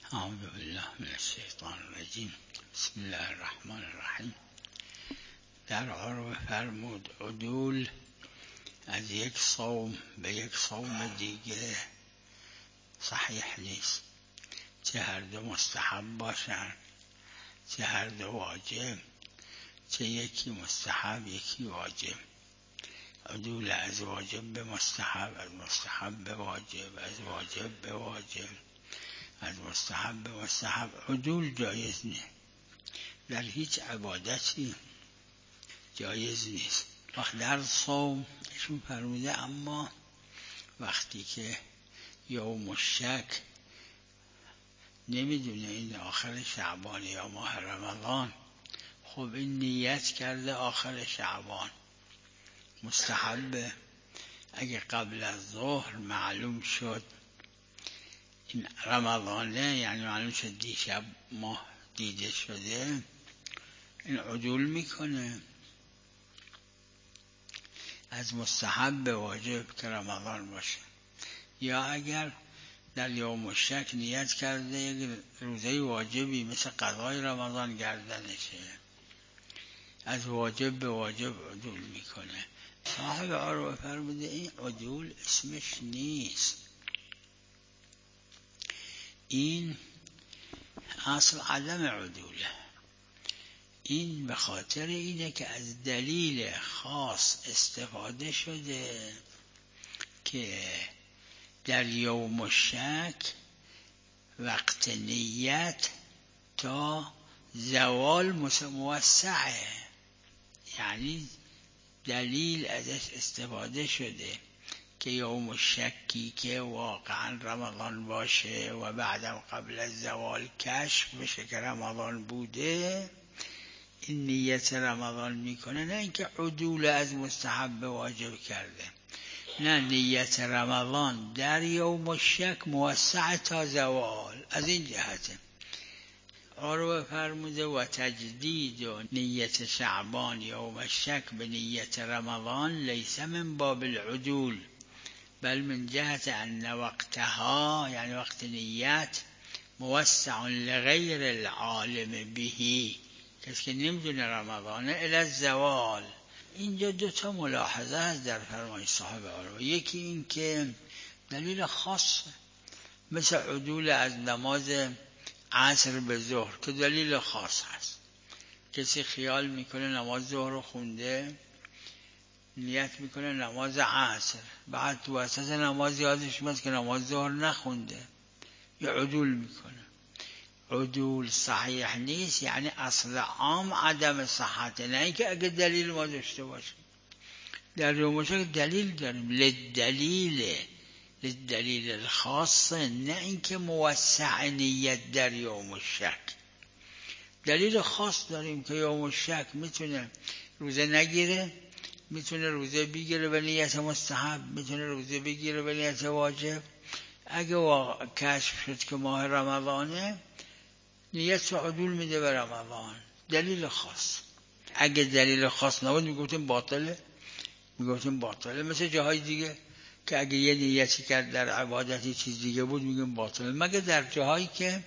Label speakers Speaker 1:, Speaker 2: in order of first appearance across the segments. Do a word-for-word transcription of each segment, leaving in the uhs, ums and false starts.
Speaker 1: اعوذ بالله من الشیطان الرجیم. بسم الله الرحمن الرحیم. در عرب فرمود عدول از یک صوم به یک صوم دیگه صحیح نیست، چه هر دو مستحب باشن چه هر دو واجب، چه یکی مستحب یکی واجب. عدول از واجب به مستحب، از مستحب به واجب، از واجب به واجب، از مستحب به مستحب. عدول جایز نیست، در هیچ عبادتی جایز نیست. وقت در صوم ایشون فرموده اما وقتی که یوم الشک نمیدونه این آخر شعبان یا ماه رمضان، خب این نیت کرده آخر شعبان مستحبه. اگه قبل از ظهر معلوم شد این رمضانه، یعنی معلوم شد دیشب ماه دیده شده، این عدول میکنه از مستحب به واجب که رمضان باشه. یا اگر در یوم الشک نیت کرده یک روزه واجبی مثل قضای رمضان گردنشه، از واجب به واجب عدول میکنه. صاحب عروه فرموده این عدول اسمش نیست، این اصل عدم عدوله. این به خاطر اینه که از دلیل خاص استفاده شده که در یوم الشک وقت نیت تا زوال موسعه، یعنی دلیل ازش استفاده شده که یوم الشکی که واقعا رمضان باشه و بعدم قبل از زوال کشف بشه که رمضان بوده، این نیت رمضان میکنه. نه اینکه عدول از مستحب واجب کرده، نه، نیت رمضان در یوم الشک موسع تا زوال. از این جهته عروه فرموده و تجدید و نیت شعبان یوم الشک به نیت رمضان لیس من باب العدول بل من جهت ان وقتها، یعنی وقت نیت، موسع لغیر العالم بهی، کسی که نمیدونه رمضانه، الی الزوال. اینجا دو تا ملاحظه هست در فرمان صاحب عروه. یکی این که دلیل خاص مثل عدول از نماز عصر به ظهر که دلیل خاص هست. کسی خیال میکنه نماز ظهر رو خونده، نیت میکنه نماز عصر، بعد تو وسط نماز یادش میاد که نماز ظهر نخونده، یا عدول میکنه. عدول صحیح نیست، یعنی اصل عام عدم صحته، نه اینکه اگه دلیل ما داشته باشیم. در یوم الشک دلیل داریم، للدلیل للدلیل الخاص، نه اینکه موسع نیت در یوم الشک. دلیل خاص داریم که یوم الشک میتونه روزه نگیره، میتونه روزه بگیره به نیت مستحب، میتونه روزه بگیره به نیت واجب. اگه واقع کشف شد که ماه رمضانه، نیت عدول میده به رمضان، دلیل خاص. اگه دلیل خاص نبود میگفتیم باطله، میگفتیم باطله. مثل جاهای دیگه که اگه یه نیتی کرد در عبادتی چیز دیگه بود میگیم باطله، مگه در جاهایی که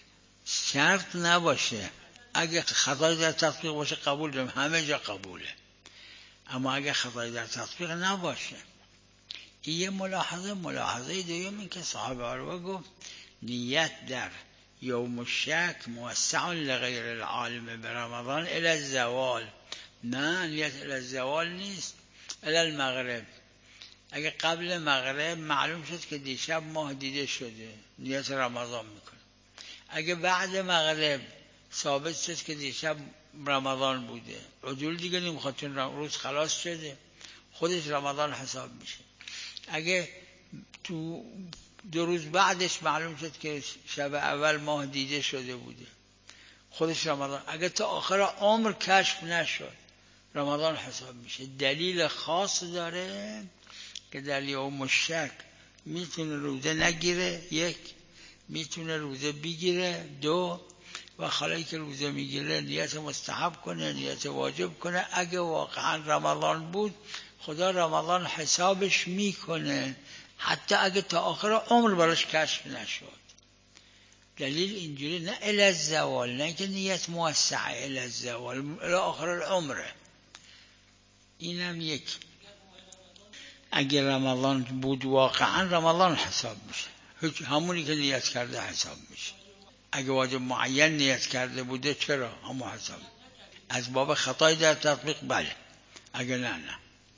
Speaker 1: شرط نباشه. اگه خطایی در تطبیق باشه قبول داریم، همه جا قبوله. اما اگه خطایی در تطبیق نباشه، این یه ملاحظه. ملاحظه دوم این که صاحب عروه گفت نیت در یوم الشک موسع لغیر العالم به رمضان الی الزوال. نه، نیت الی الزوال نیست، الی المغرب. اگه قبل مغرب معلوم شد که دیشب ماه دیده شده، نیت رمضان میکنه. اگه بعد مغرب ثابت شد که دیشب رمضان بوده، عدول دیگه نمیخواد، چون روز خلاص شده، خودش رمضان حساب میشه. اگه تو دو روز بعدش معلوم شد که شب اول ماه دیده شده بوده، خودش رمضان. اگه تا آخر عمر کشف نشد، رمضان حساب میشه. دلیل خاص داره که در یوم الشک میتونه روزه نگیره، یک، میتونه روزه بگیره، دو، و خالی که روزه میگیره نیت مستحب کنه، نیت واجب کنه. اگه واقعا رمضان بود، خدا رمضان حسابش میکنه، حتی اگه تا آخر عمر براش کشف نشد. دلیل اینجوری نه الی الزوال، نه که نیت موسعه الی الزوال الی آخر العمره. اینم یک. اگه رمضان بود واقعا رمضان حساب میشه، همونی که نیت کرده حساب میشه. اگه واجب معین نیت کرده بوده چرا همون حساب؟ از باب خطای در تطبیق بله، اگه نه نه.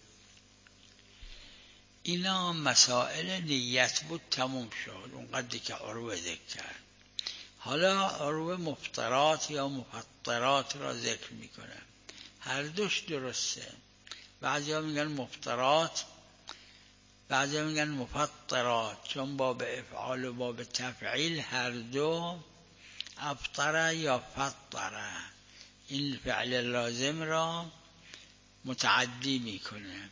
Speaker 1: اینا مسائل نیت بود، تموم شد اون قدری که عروه ذکر کرد. حالا عروه مفطرات یا مفطرات را ذکر میکنه. هر دوش درسته. بعضی ها میگن مفطرات، بعضی ها میگن مفطرات، چون باب افعال و باب تفعیل هر دو افطره یا فطره این فعل لازم را متعدی میکنه.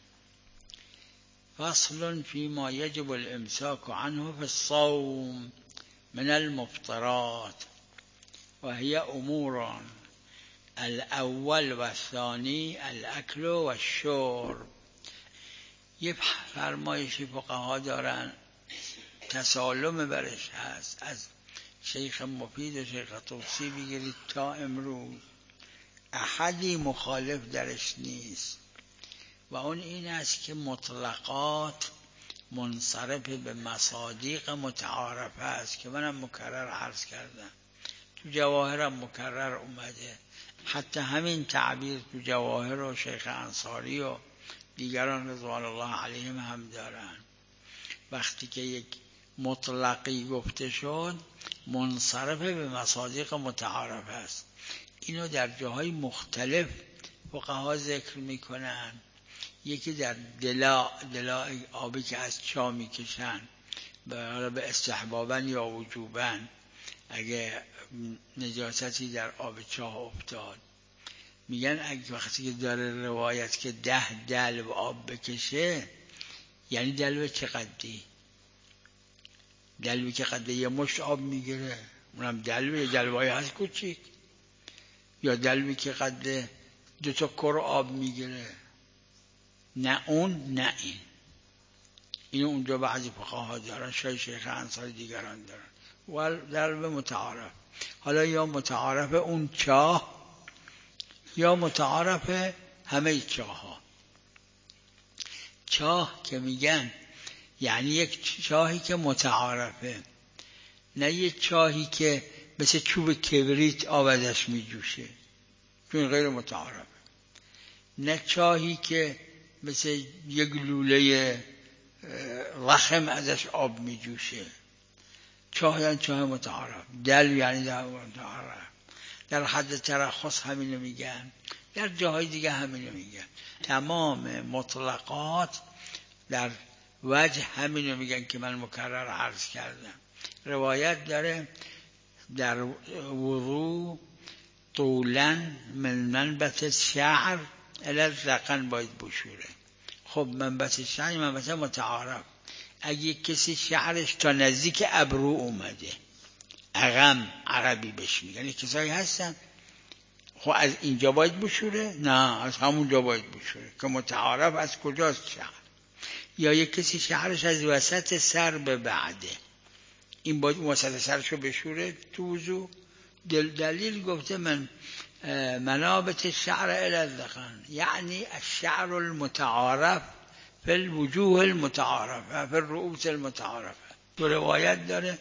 Speaker 1: فصل فيما يجب الامساك عنه في الصوم من المفطرات وهي امور الاول والثاني الاكل والشرب. یه فرمایشی فقها دارن تسالم برش هست، از شیخ مفید و شیخ طوسی بگیرید تا امروز احدی مخالف درش نیست، و اون این است که مطلقات منصرف به مصادیق متعارف است که منم مکرر عرض کردم، تو جواهرم مکرر اومده. حتی همین تعبیر تو جواهر و شیخ انصاری و دیگران رضوان الله علیهم هم دارن. وقتی که یک مطلقی گفته شد منصرف به مصادیق متعارف است. اینو در جاهای مختلف فقها ذکر میکنن. یکی در دلا دلا آبی که از چاه میکشن به استحبابن یا وجوبن، اگه نجاستی در آب چاه افتاد میگن اگه وقتی که داره روایت که ده دلو آب بکشه، یعنی دلو چقدری؟ دلوی که قدر یه مشت آب میگیره، اونم دلوی دلوی هست کوچیک، یا دلوی که قدر دو تا کر آب میگیره، نه اون نه این. اینو اونجا بعضی فقها دارن، شاید شیخ انصاری دیگران دارن. و دلو متعارف، حالا یا متعارف اون چاه یا متعارف همه چاه ها. چاه که میگن یعنی یک چاهی که متعارفه، نه یک چاهی که مثل چوب کبریت آب ازش میجوشه چون غیر متعارفه، نه چاهی که مثل یک لوله رخم ازش آب میجوشه. چاه یعنی چاه متعارف، دلو یعنی دلو متعارف. در حد ترخص همینو میگن، در جاهای دیگه همینو میگن. تمام مطلقات در وجه همینو میگن که من مکرر عرض کردم. روایت داره در وضو طولا من منبت شعر الی الذقن باید بشوره. خب منبت شعر منبت متعارف، اگه کسی شعرش تا نزدیک ابرو اومده، اغم عربی بهش میگن، یعنی کسایی هستن خب از اینجا باید بشوره؟ نه، از همونجا باید بشوره که متعارف از کجاست شعر. یا یک کسی شعرش از وسط سر به بعده، این باید وسط سرشو بشوره تو وضو. دل دلیل گفته من منابت شعر الی الذقن، یعنی الشعر المتعارف فی الوجوه المتعارفه فی الرؤوس المتعارفه. تو روایت داره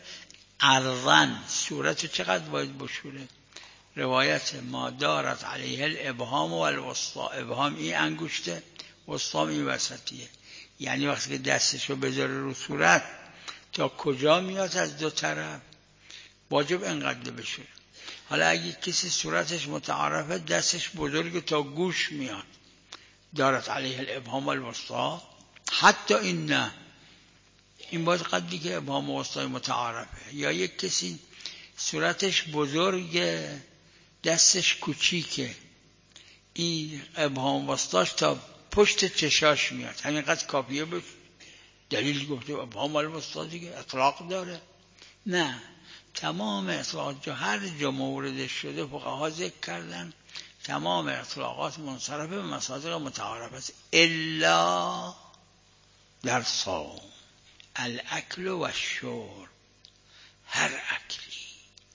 Speaker 1: عرضن صورت چقدر باید بشوره. روایت ما دارت علیه الابهام و الوسطا، ابهام این انگشته، وسطا این وسطیه، یعنی وقتی که دستشو بذاره رو صورت تا کجا میاد از دو طرف واجب انقدر بشه. حالا اگه کسی صورتش متعارفه دستش بزرگ تا گوش میاد، دارت علیه الابهام و الوسطا، حتی این نه، این باید قدری که ابهام و وسطای متعارفه. یا یک کسی صورتش بزرگه دستش کوچیکه، این ابهام و وسطاش تا پشت چشاش میاد، همینقدر کافیه بشه. دلیل گفته ابهام و الوسطا دیگه اطلاق داره؟ نه، تمام اطلاقات جا هر جا موردش شده فقها ذکر کردن تمام اطلاقات منصرف به مصادیق متعارف است الا در صوم الاکل و الشرب. هر اکلی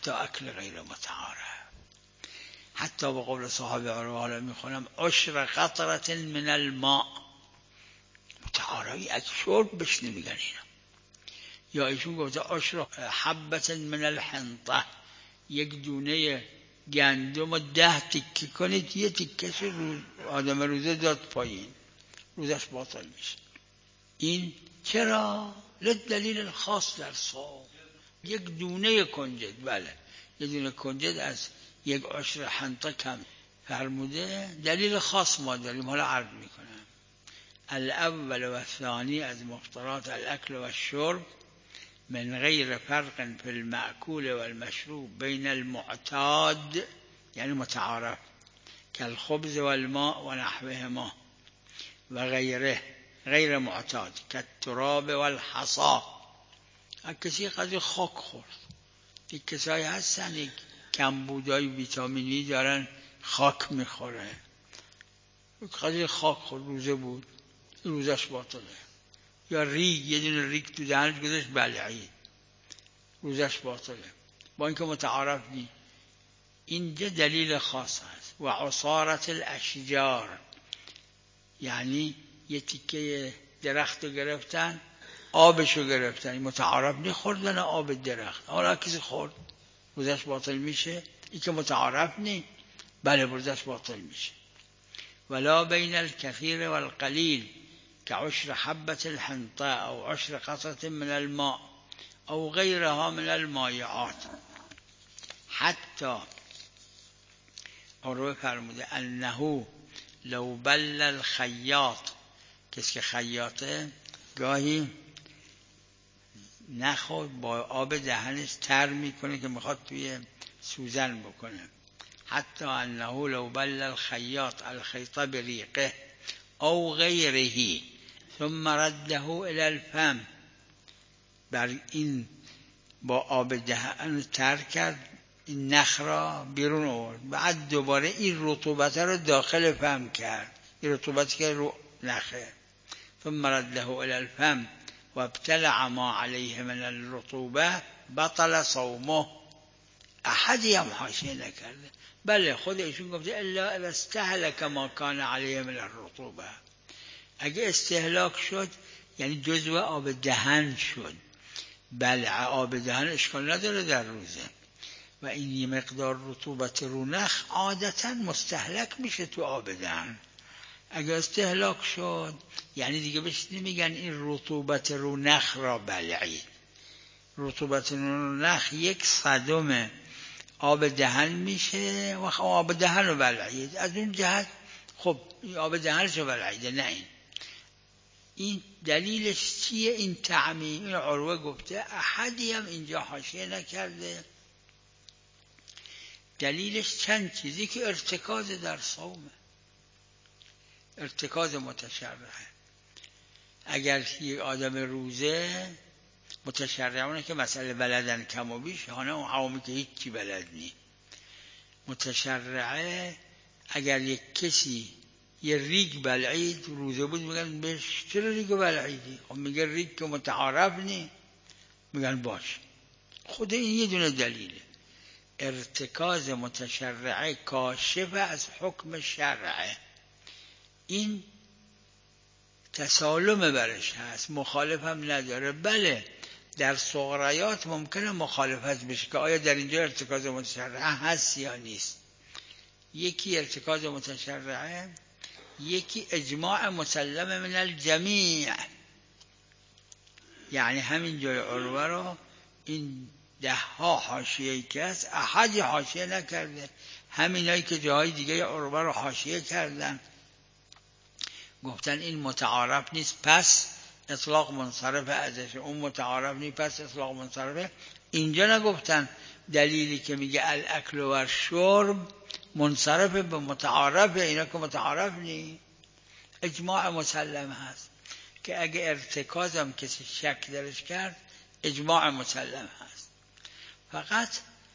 Speaker 1: حتی اکل غیر متعارف. حتی به قول صاحب عروه حالا میخونم عشر قطرة من الماء، متعارفی از شرب بهش نمیگن اینا. یا ایشون گفته عشر حبة من الحنطه، یک دونه گندم و ده تکه کنید یه تکهش روز آدم روزه داد پایین، روزش باطل میشه. این چرا؟ لدلیل خاص در صوم. یک دونه کنجد، بله یک دونه کنجد از یک عشر حنطه کم فرموده، دلیل خاص ما داریم، حالا عرض میکنم. الاول و الثانی از مفطرات الاکل و الشرب من غیر فرق فی المأکول و المشروب بین المعتاد یعنی متعارف کالخبز و الماء و نحوهما و غیره غیر معتاد کالتراب و الحصا. کسی قدر خاک خورد، یک کسایی هستن یک کمبودای ویتامینی دارن خاک میخوره، قدر خاک خورد روزه بود روزش باطله. یا ریگ، یه دونه ریگ تو دهنش گذاشت بلعید روزش باطله، با اینکه متعارف نی. اینجا دلیل خاص هست. و عصارت الاشجار یعنی یه تیکه درخت رو گرفتن آبشو گرفتن، متعارف نی خوردن آب درخت، حالا کسی خورد روزش باطل میشه. این که متعارف نی، بله روزش باطل میشه. ولا بین الكثير والقلیل كعشر حبة الحنطة او عشر قطرة من الماء او غیرها من المایعات. حتی عروه فرموده انه لو بل الخیاط، کسی که خیاطه گاهی نخود با آب دهنش تر میکنه که میخواد توی سوزن بکنه. حتی انه لو بل الخیاط الخیط بریقه او غیره ثم رده الى الفم، بر این با آب دهن تر کرد این نخ را بیرون آورد، بعد دوباره این رطوبت را داخل فم کرد، این رطوبتی که رو نخه، ثم رده الى الفم و ابتلع ما علیه من الرطوبه بطل صومه. احدی هم حاشیه نکرده، بله خود ایشون گفته الا اذا استهلك ما کان علیه من الرطوبه، اگه استهلاک شد یعنی جزو آب دهن شد، بلع آب دهن اشکال نداره در روزه. و این یه مقدار رطوبت رونخ عادتا مستهلک میشه تو آب دهن، اگه استهلاک شد یعنی دیگه بهش نمیگن این رطوبت رونخ را بلعید. رطوبت رونخ یک صدم آب دهن میشه و آب دهن رو بلعید، از اون جهت خب آب دهنش رو بلعیده، نه این این دلیلش چیه؟ این تعمیم. این عروه گفته احدی هم اینجا حاشیه نکرده. دلیلش چند چیزی که ارتکاز در صومه، ارتکاز متشرعه. اگر یک آدم روزه متشرعونه که مسئله بلدن کم و بیش، هانه اون عوامی که هیچی بلد نی، متشرعه اگر یک کسی یه ریگ بلعید روزه بود میگن بهش چرا ریگ بلعیدی؟ خب میگه ریگ که متعارف نی، میگن باش. خود این یه دونه دلیله. ارتکاز متشرعه کاشف از حکم شرعه، این تسالم برش هست، مخالف هم نداره. بله در صغریات ممکنه مخالفت بشه که آیا در اینجا ارتکاز متشرعه هست یا نیست. یکی ارتکاز متشرعه، یکی اجماع مسلم من الجمیع، یعنی همین جای عروه رو این ده ها حاشیه‌ای که هست احدی حاشیه نکرده، همینایی که جاهای دیگه عروه رو حاشیه کردن گفتن این متعارف نیست پس اطلاق منصرف ازش، اون متعارف نیست پس اطلاق منصرفه. اینجا نگفتن دلیلی که میگه الاکل و الشرب منصرف به متعارف، اینا که متعارف نیست. اجماع مسلم هست که اگه ارتکازم کسی شک درش کرد اجماع مسلم هست. فقط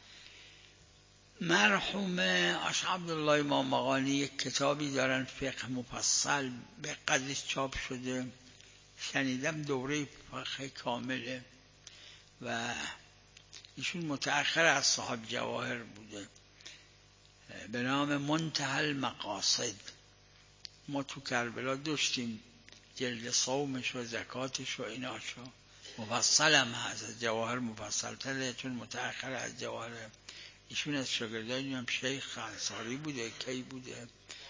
Speaker 1: مرحوم آش عبدالله امام مغانی یک کتابی دارن فقه مفصل به قدرش چاپ شده، شنیدم دوره فقه کامله و ایشون متأخر از صاحب جواهر بوده، به نام منتهی المقاصد. ما تو کربلا داشتیم جلد صومش و زکاتش و ایناشو، مفصل هم هست، از جواهر مفصل تره چون متأخر از جواهر. ایشون از شاگردای هم شیخ انصاری بوده، کی بوده،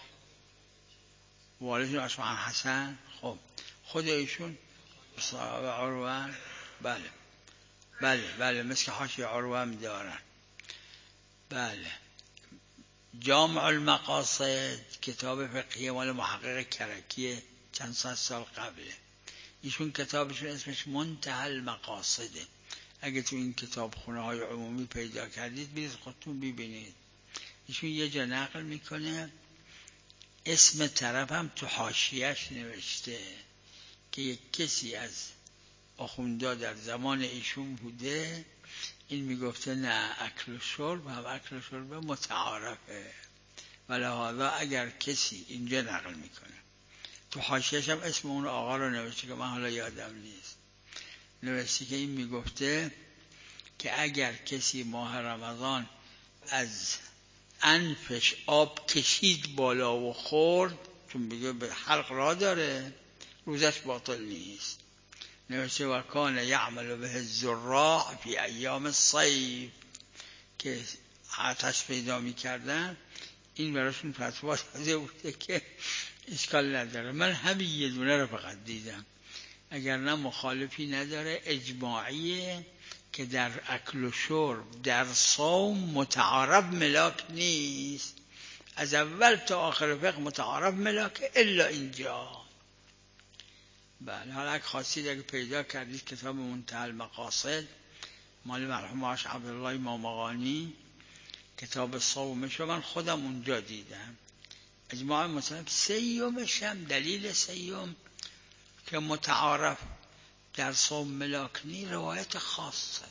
Speaker 1: والدشون اصفهان حسن. خب خود ایشون صاحب عروه، بله بله بله مثل حاشیه عروه هم دارن. بله. جامع المقاصد کتاب فقهی مال محقق کرکی چند صد سال قبله. ایشون کتابشون اسمش منتهی المقاصده. اگه تو این کتاب خونه های عمومی پیدا کردید برید خودتون ببینید. ایشون یه جا نقل میکنه، اسم طرف هم تو حاشیه‌اش نوشته که یک کسی از آخوندا در زمان ایشون بوده، این میگفته نه اکل و شرب هم اکل و شرب متعارفه، ولهذا اگر کسی اینجا نقل میکنه تو حاشیه‌اش هم اسم اون آقا رو نوشته که من حالا یادم نیست، نوشته که این میگفته که اگر کسی ماه رمضان از انفش آب کشید بالا و خورد، چون میگه به حلق را داره، روزش باطل نیست. نوشته و کان یعمل به الزراع فی ایام الصیف، که آتش پیدا میکردن، این براشون فتوا داده بوده که اشکال نداره. من همین یه دونه رو فقط دیدم، اگر نه مخالفی نداره، اجماعیه که در اکل و شرب در صوم متعارف ملاک نیست، از اول تا آخر فقه متعارف ملاک الا اینجا. بله حالا اگه خواستید اگه پیدا کردید کتاب منتهی المقاصد مال مرحوم آش عبدالله مامغانی، کتاب صومش رو من خودم اونجا دیدم. اجماع مثلا سیومش هم دلیل سیوم که متعارف در صوم ملاکنی روایت خاصه،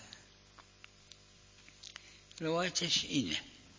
Speaker 1: روایتش اینه،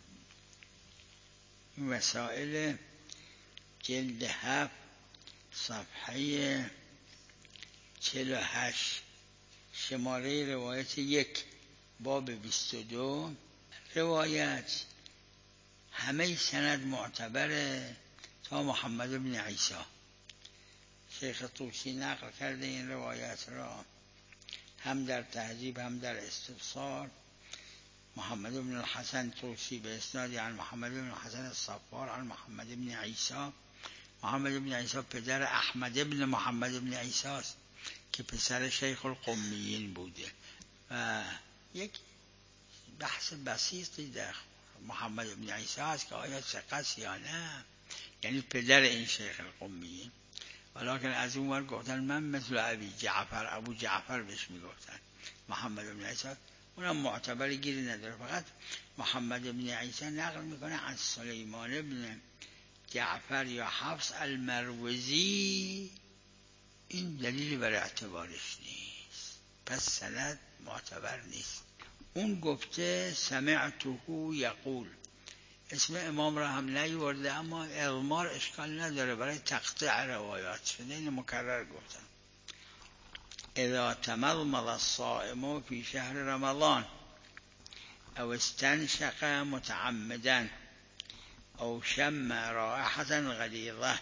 Speaker 1: مسائل جلد هفت صفحه چهل و هشت، شماره روایت یک باب بیست و دو. روایت همه سند معتبره تا محمد بن عیسی. شیخ طوسی نقل کرده این روایت را هم در تهذیب هم در استبصار. محمد بن الحسن طوسی به اسناد عن محمد بن الحسن الصفار عن محمد بن عیسی. محمد بن عیسی پدر احمد بن محمد بن عیسی است که پسر شیخ القمیین بوده و یک بحث بسیطی در محمد بن عیسی است که آیا ثقه یا نه، یعنی پدر این شیخ القمیین. ولیکن از اون ور گفتن من مثل ابی جعفر، ابو جعفر بهش میگفتن محمد بن عیسی، اونم معتبر گیری نداره. فقط محمد بن عیسی نقل میکنه از سلیمان بن جعفر یا حفص المروزی، این دلیلی برای اعتبارش نیست، پس سند معتبر نیست. اون گفته سمعته یقول، اسم امام را هم نیورده، اما اغمار اشکال نداره برای تقطیع روایات شده، این مکرر گفتم. اذا تمضمض الصائم في شهر رمضان او استنشق متعمدا او شم رائحة غلیظة،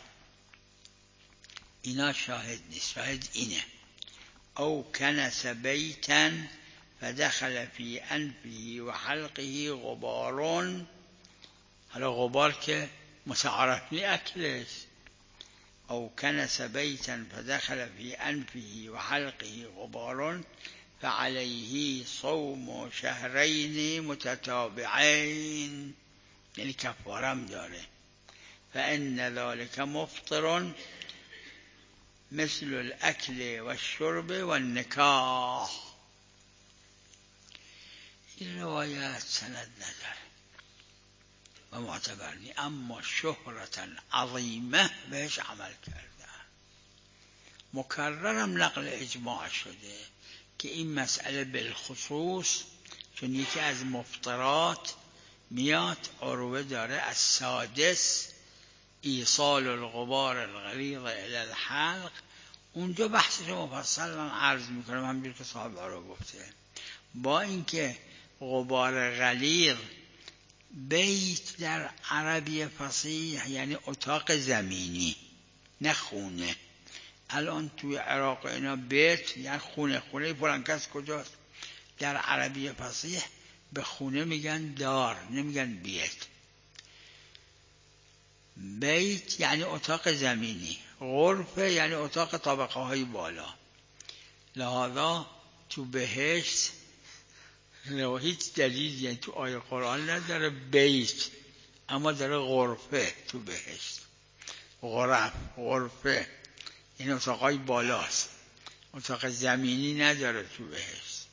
Speaker 1: اینا شاهد نیست، شاهد اینه. او کنس بیتا فدخل في انفه و حلقه غبار، حالا غبار که متعارف نی اکلش. او کنس بیتا فدخل في انفه و حلقه غبار فعليه صوم شهرین متتابعین، یعنی کفارم داره. فإن ذلك مفطر مثل الاکل و الشرب و النکاح. این روایت سند نداره و معتبر نی، اما شهرتا عظیمه بهش عمل کردن. مکررم نقل اجماع شده که این مسئله بالخصوص، چون یکی از مفطرات میاد عروه داره از سادس ایصال الغبار الغلیظ الی الحلق، اونجا بحثش مفصل من عرض میکنم همینجور که صاحب عروه گفته. با اینکه غبار غلیظ. بیت در عربی فصیح یعنی اتاق زمینی، نه خونه. الان توی عراق اینا بیت یعنی خونه، خونه فلان کس کجاست. در عربی فصیح به خونه میگن دار، نمیگن بیت. بیت یعنی اتاق زمینی، غرفه یعنی اتاق طبقه های بالا. لذا تو بهشت هیچ دلیل یعنی تو آیه قرآن نداره بیت، اما داره غرفه تو بهشت. غرف، غرفه این اتاقای بالاست، اتاق زمینی نداره تو بهشت.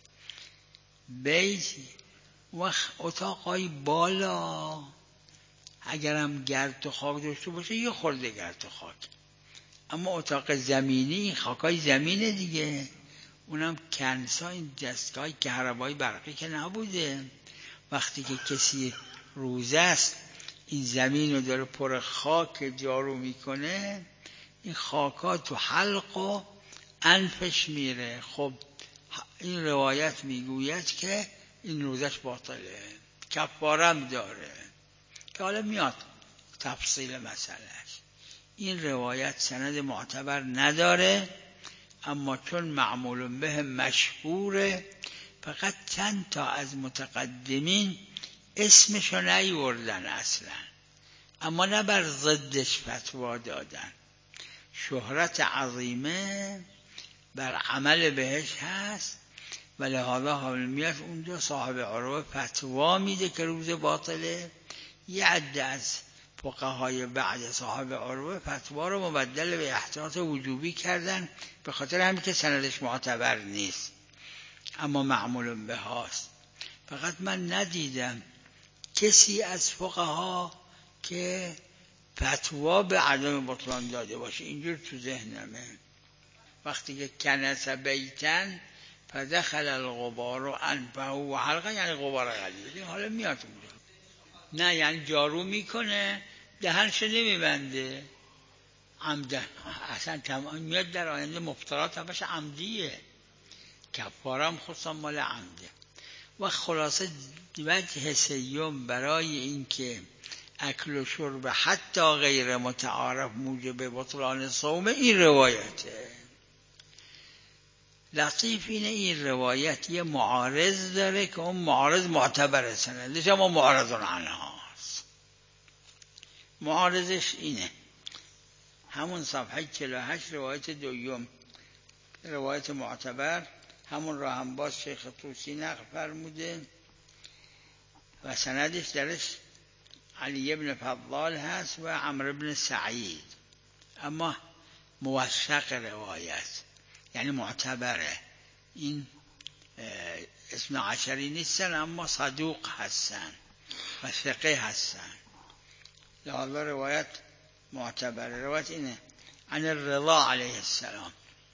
Speaker 1: بیت وقت اتاقای بالا اگرم گرد و خاک داشته باشه یه خورده گرد و خاک، اما اتاق زمینی خاکای زمینه دیگه. اونم کنسا، این دستگاه کهربایی برقی که نبوده. وقتی که کسی روزه است این زمین رو داره پر خاک جارو میکنه، این خاکا تو حلق و انفش میره. خب این روایت میگوید که این روزش باطله، کفارم داره، که حالا میاد تفصیل مسئلهش. این روایت سند معتبر نداره، اما چون معمول به مشهوره، فقط چند تا از متقدمین اسمشو نیوردن اصلا، اما نه بر ضدش فتوا دادن. شهرت عظیمه بر عمل بهش هست و لحاظا حامیت اونجا صاحب عروه فتوا میده که روز باطله. یه عده از فقهای بعد صاحب عروه فتوا رو مبدل به احتیاط وجوبی کردن، به خاطر همین که سندش معتبر نیست اما معمول به هاست. فقط من ندیدم کسی از فقها که فتوا به عدم بطلان داده باشه. اینجور تو ذهنمه وقتی که کنس بیتن فدخل الغبار و انفه و حلقه، یعنی غبار غلیظ. حالا میاد اونجا نه یعنی جارو میکنه دهنش نمیبنده عمدن، اصلا تمام میاد در آینده مفترات همش عمدیه، کفارم خصوصا مال عمده. و خلاصه وجه سیوم برای این که اکل و شرب حتی غیر متعارف موجب بطلان صوم این روایته. لطیف اینه این روایت یه معارض داره که اون معارض معتبر سندش اما معارض عنهاست. معارضش اینه همون صفحه چهل و هشت روایت دویم، روایت معتبر، همون را هم باز شیخ طوسی نقل فرموده و سندش درش علی ابن فضال هست و عمرو ابن سعید، اما موثق روایت یعنی معتبره. این اسم عشری نیستن اما صدوق هستن و ثقه هستن، لذا روایت معتبره. روایت اینه عن الرضا علیه السلام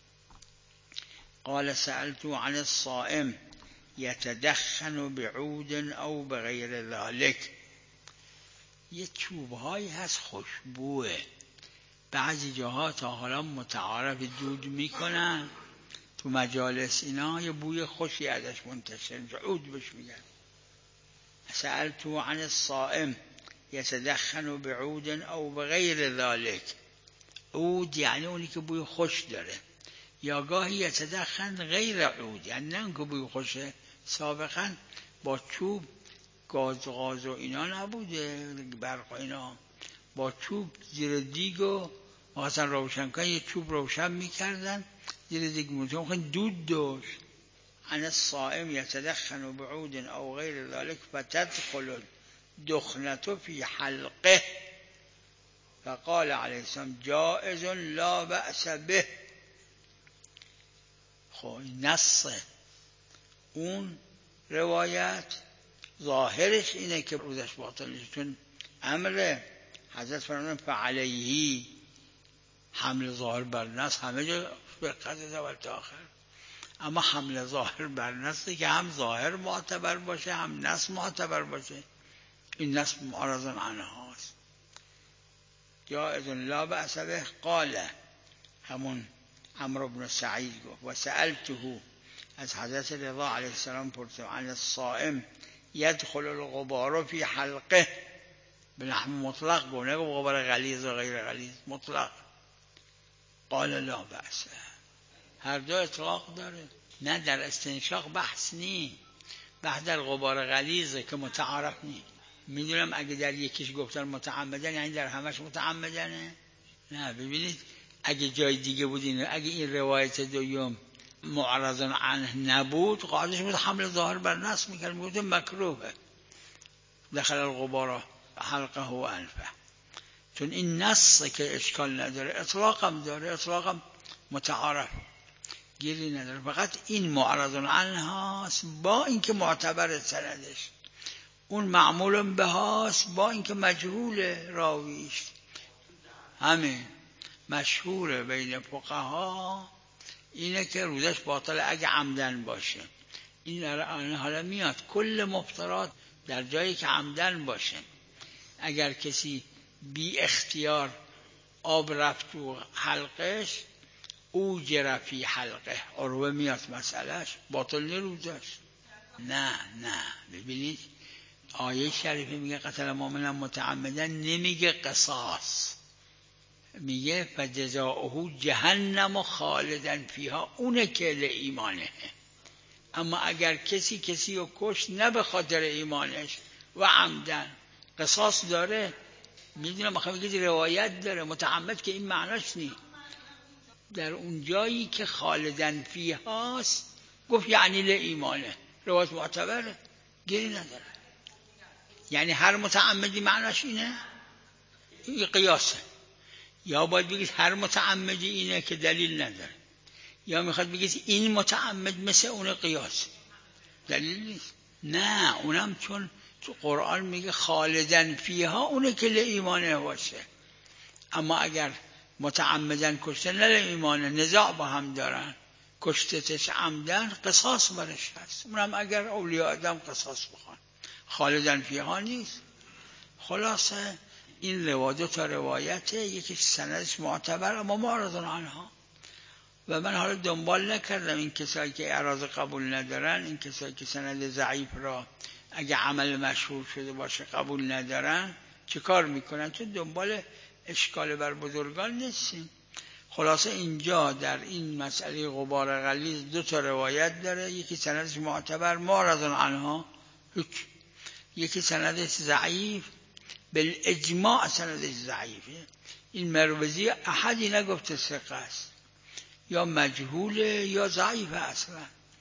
Speaker 1: قال سألت عن الصائم يتدخن بعود او بغیر ذلك. یه چوبهایی هست خوشبوه، بعضی جاها تا حالا متعارف دود میکنن تو مجالس اینا، یه بوی خوشی ازش منتشر میشه، عود بهش میگن. سألت عن الصائم يتدخن بعود او بغیر ذلك. عود یعنی اونی که بوی خوش داره، یا گاهی یتدخن غیر عود یعنی نه که بوی خوشه. سابقا با چوب گاز و غاز و اینا نبوده، برق و اینا، با چوب زیر دیگ و مثلا روشن کن یه چوب روشن میکردن زیر دیگ مونده دود داشت. عن الصائم يتدخن بعود او غیر ذلك فتدخل دخنته في حلقه فقال علیه السلام جائز لا بأس به. خب نص اون روایت ظاهرش اینه که روزش باطل نیست، چون امر حضرت فرمودن فعلیه حمل ظاهر بر نص، همه جا فقط اول تا آخر، اما حمل ظاهر بر نصی که هم ظاهر معتبر باشه هم نص معتبر باشه. این نص معارض عنهاست. جائز لا بأس به. قال همون عمرو بن سعید گفت و سألته از حضرت رضا علیه السلام پرسیدم عن الصائم يدخل الغبار فی حلقه به نحو مطلق گونه غبار غلیظ و غیر غلیظ مطلق. قال لا بأس، هر دو اطلاق داره. نه در استنشاق بحث نی، بحث در غبار غلیظه که متعارف نی. میدونم اگه در یکیش گفتن متعمدن یعنی در همش متعمدنه. نه ببینید اگه جای دیگه بود اینه، اگه این روایت دوم معرض عنه نبود قاعدش بود حمل ظاهر بر نص میکرد، میگفت مکروهه دخل الغبار حلقه و انفه، چون این نص که اشکال نداره، اطلاق هم داره، اطلاق هم متعارف گیری نداره، فقط این معرض عنه هاست با اینکه معتبر سندش، اون معمول به هاست با اینکه مجهول راویش. همین مشهور بین فقها اینه که روزش باطل اگه عمدن باشه. این حالا میاد کل مفطرات در جایی که عمدن باشه، اگر کسی بی اختیار آب رفت تو حلقش او جرفی حلقه، عروه میاد مسئلهش باطل نه روزش. نه نه ببینید آیه شریفه میگه قتل مؤمنا متعمدا، نمیگه قصاص، میگه فجزاؤه جهنم خالدا فیها، اونه که لایمانه. اما اگر کسی کسی رو کشت نه به خاطر ایمانش و عمدن قصاص داره، میدونم میخوام بگید روایت داره متعمد که این معناش نی. در اون جایی که خالدن فیهاست گفت یعنی لایمانه، روایت معتبره گیری نداره. یعنی هر متعمدی معناش اینه، این قیاسه. یا باید بگید هر متعمدی اینه که دلیل نداره، یا میخواد بگید این متعمد مثل اون قیاس دلیل نیست. نه اونم چون تو قرآن میگه خالدن فیها اونه که لایمانه باشه، اما اگر متعمدن کشته نه لایمانه، نزاع با هم دارن، کشتتش عمدن قصاص برش هست، اونم اگر اولیاء آدم قصاص بخوان، خالدن فیها نیست. خلاصه این روایت تا روایته، یکی سندش معتبر اما معرض عنها. و من حالا دنبال نکردم این کسایی که اعراض قبول ندارن، این کسایی که سند ضعیف را اگه عمل مشهور شده باشه قبول ندارن چه کار میکنن، چون دنبال اشکال بر بزرگان نیستیم. خلاصه اینجا در این مسئله غبار غلیظ دو تا روایت داره، یکی سندش معتبر معرض عنها، یکی سندش ضعیف بالاجماع سندش ضعیفه. این مروزی احدی نگفته ثقه است، یا مجهوله یا ضعیفه اصلا.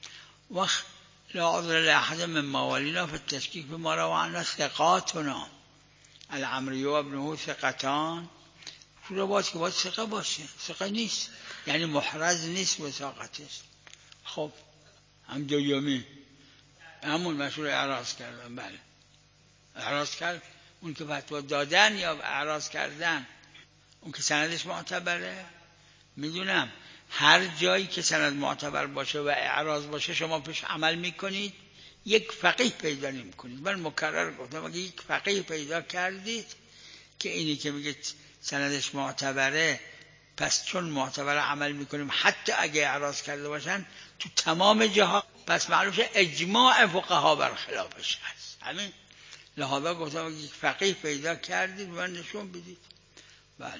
Speaker 1: وقت لا عذر لاحد من موالینا فی التشکیک بما روى عنا ثقاتنا العمری و ابنه ثقتان، روایت که باید ثقه باشه، ثقه نیست یعنی محرز نیست وثاقتش. خب هم دویمی همون مشهور اعراض کردن، بله اعراض کرد اون که فتوا دادن یا اعراض کردن، اون که سندش معتبره. میدونم هر جایی که سند معتبر باشه و اعراض باشه شما پیش عمل میکنید، یک فقیه پیدا نمیکنید. من مکرر گفتم اگه یک فقیه پیدا کردید که اینی که میگه سندش معتبره پس چون معتبر عمل میکنیم حتی اگه اعراض کرده باشن تو تمام جاها، پس معلومه اجماع فقها بر خلافش هست. همین لحاظا گفتم اگه یک فقیه پیدا کردید من نشون بدید. بله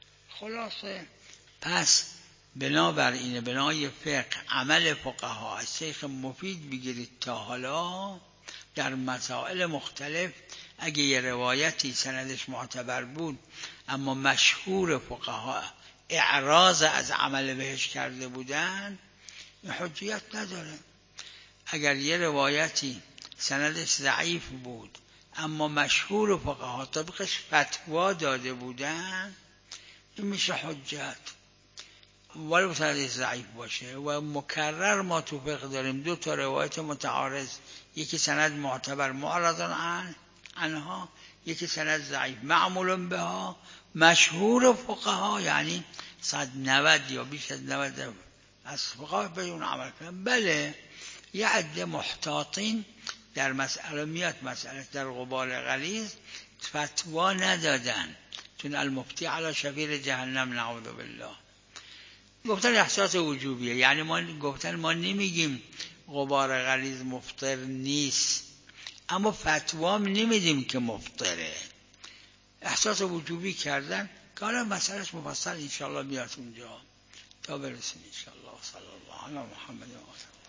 Speaker 1: خلاصه پس بنابراین بنای فقه عمل فقها از شیخ مفید بگیرید تا حالا در مسائل مختلف اگه یه روایتی سندش معتبر بود اما مشهور فقها اعراض از عمل بهش کرده بودن حجیت نداره. اگر یه روایتی سندش ضعیف بود اما مشهور فقها طبقش فتوا داده بودن این میشه حجت ولو سندش ضعیف باشه. و مکرر ما تو فقه داریم دو تا روایت متعارض، یکی سند معتبر معرض عنها، یکی سند ضعیف معمول بها، مشهور فقها یعنی صد و نود یا بیش از نود از فقها به اون عمل کنن. بله یه عده محتاطین در مسئله میاد، مسئله در غبار غلیظ فتوا ندادن چون المفتی علی شفیر جهنم نعوذ بالله، گفتن احساس وجوبیه، یعنی ما گفتن ما نمیگیم غبار غلیظ مفطر نیست، اما فتوام نمیدیم که مفطره. احساس وجوبی کردن که حالا مسئلهش مفصل انشاءالله میاد اونجا تا برسیم انشاءالله. صلی الله علی محمد و آله.